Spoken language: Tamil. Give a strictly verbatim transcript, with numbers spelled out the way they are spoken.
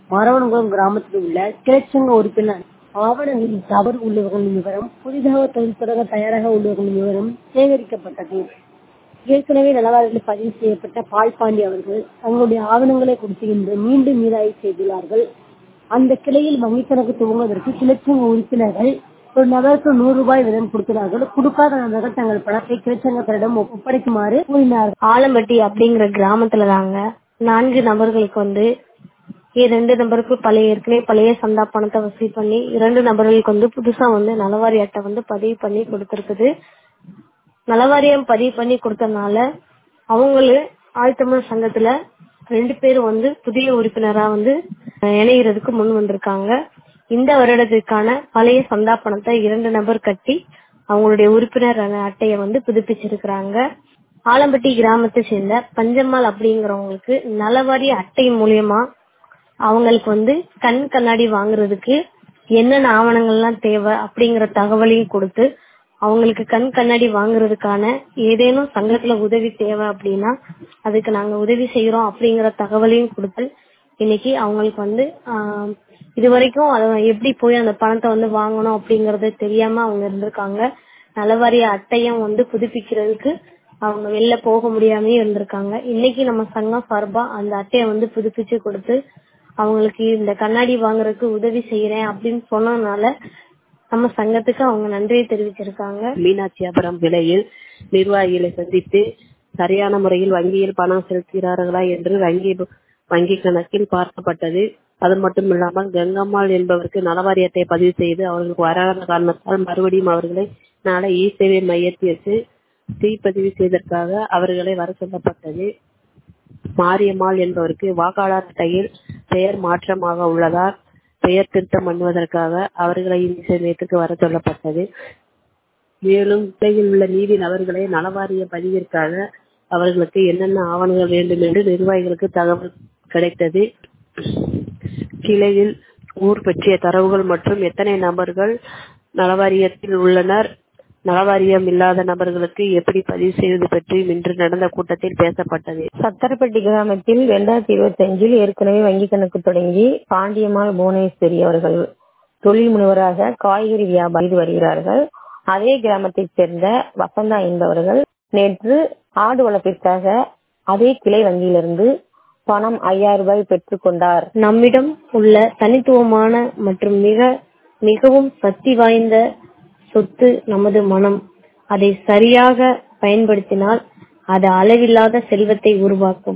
மரவனகுளம் கிராமத்தில் உள்ள கிளைச்சங்க உறுப்பினர் ஆவணங்களில் தவறு உள்ளவர்களின் விவரம், புதிதாக தொழில் தொடங்க தயாராக உள்ளவர்களின் விவரம் சேகரிக்கப்பட்டது. ஏற்கனவே நலவாரியில் பதிவு செய்யப்பட்ட பால்பாண்டி அவர்கள் தங்களுடைய ஆவணங்களை கொடுத்து இன்று மீண்டும் மீதாய்வு செய்துள்ளார்கள். அந்த கிளையில் வங்கிக் கணக்கு துவங்குவதற்கு கிளைச்சங்க உறுப்பினர்கள் ஒரு நபருக்கு நூறு ரூபாய் வீதம் கொடுக்கிறார்கள். கொடுக்காத நபர்கள் தங்கள் பணத்தை கிளைச்சங்கத்திடம் ஒப்படைக்குமாறு கூறினார்கள். ஆலம்பட்டி அப்படிங்கிற கிராமத்துல தாங்க நான்கு நபர்களுக்கு வந்து இரண்டு நபருக்கு பழைய ஏற்கனவே பழைய சந்தா பணத்தை வசூல் பண்ணி இரண்டு நபர்களுக்கு வந்து புதுசா வந்து நலவாரி அட்டை வந்து பதிவு பண்ணி கொடுத்திருக்குது. நலவாரியம் பதிவு பண்ணி கொடுத்தனால அவங்களு ஆழ்த்தமிழ் சங்கத்துல ரெண்டு பேரும் வந்து புதிய உறுப்பினரா வந்து இணைகிறதுக்கு முன் வந்திருக்காங்க. இந்த வருடத்திற்கான பழைய சந்தா பணத்தை இரண்டு நபர் கட்டி அவங்களுடைய உறுப்பினர் அட்டையை வந்து புதுப்பிச்சிருக்கிறாங்க. ஆலம்பட்டி கிராமத்தை சேர்ந்த பஞ்சம்மாள் அப்படிங்கிறவங்களுக்கு நலவாரி அட்டை மூலியமா அவங்களுக்கு வந்து கண் கண்ணாடி வாங்குறதுக்கு என்னென்ன ஆவணங்கள்லாம் தேவை அப்படிங்கிற தகவலையும் கொடுத்து அவங்களுக்கு கண் கண்ணாடி வாங்குறதுக்கான ஏதேனும் சங்கத்துல உதவி தேவை அப்படின்னா அதுக்கு நாங்க உதவி செய்யறோம் அப்படிங்கிற தகவலையும் கொடுத்து இன்னைக்கு அவங்களுக்கு வந்து ஆஹ் இது வரைக்கும் அதை எப்படி போய் அந்த பணத்தை வந்து வாங்கணும் அப்படிங்கறது தெரியாம அவங்க இருந்திருக்காங்க. நலவாரிய அட்டையும் வந்து புதுப்பிக்கிறதுக்கு அவங்க வெளில போக முடியாமயே இருந்திருக்காங்க. இன்னைக்கு நம்ம சங்கம் சார்பா அந்த அட்டையை வந்து புதுப்பிச்சு கொடுத்து அவங்களுக்கு இந்த கண்ணாடி வாங்குறதுக்கு உதவி செய்யறேன் அப்படின்னு சொன்னதுனால நம்ம சங்கத்துக்கு அவங்க நன்றியை தெரிவிச்சிருக்காங்க. மீனாட்சியாபுரம் விலையில் நிர்வாகிகளை சந்தித்து சரியான முறையில் வங்கியில் பணம் செலுத்துகிறார்களா என்று வங்கி வங்கி கணக்கில் பார்க்கப்பட்டது. அது மட்டும் இல்லாமல் கங்கம்மாள் என்பவருக்கு நலவாரியத்தை பதிவு செய்து அவர்களுக்கு வராத காரணத்தால் மறுபடியும் அவர்களை நாளை இ சேவை மையத்திற்கு தீப்பதிவு செய்வதற்காக அவர்களை வர சொல்லப்பட்டது. மாரியம்மாள் என்பவருக்கு வாக்காளர் அட்டையில் பெயர் மாற்றமாக உள்ளதால் பெயர் திருத்தம் பண்ணுவதற்காக அவர்களை இ மையத்துக்கு வர சொல்லப்பட்டது. மேலும் கிளையில் உள்ள நீதி நபர்களை நலவாரிய பதிவிற்காக அவர்களுக்கு என்னென்ன ஆவணங்கள் வேண்டும் என்று நிர்வாகிகளுக்கு தகவல் கிடைத்தது. கிளையில் ஊர் பற்றிய தரவுகள் மற்றும் எத்தனை நபர்கள் நலவாரியத்தில் உள்ளனர், நலவாரியம் இல்லாத நபர்களுக்கு எப்படி பதிவு செய்வது பற்றி இன்று நடந்த கூட்டத்தில் பேசப்பட்டது. சத்தரப்பட்டி கிராமத்தில் இரண்டாயிரத்தி இருபத்தி அஞ்சில் ஏற்கனவே வங்கி கணக்கு தொடங்கி பாண்டியம்மாள் புவனேஸ்வரி அவர்கள் தொழில் முனைவராக காய்கறி வியாபாரம் செய்து வருகிறார்கள். அதே கிராமத்தைச் சேர்ந்த வசந்தா என்பவர்கள் நேற்று ஆடு வளர்ப்பிற்காக அதே கிளை வங்கியிலிருந்து பணம் ஐயாயிரம் ரூபாய் பெற்றுக் கொண்டார். நம்மிடம் உள்ள தனித்துவமான மற்றும் மிக மிகவும் சக்தி வாய்ந்த சொத்து நமது மனம். அதை சரியாக பயன்படுத்தினால் அது அளவில்லாத செல்வத்தை உருவாக்கும்.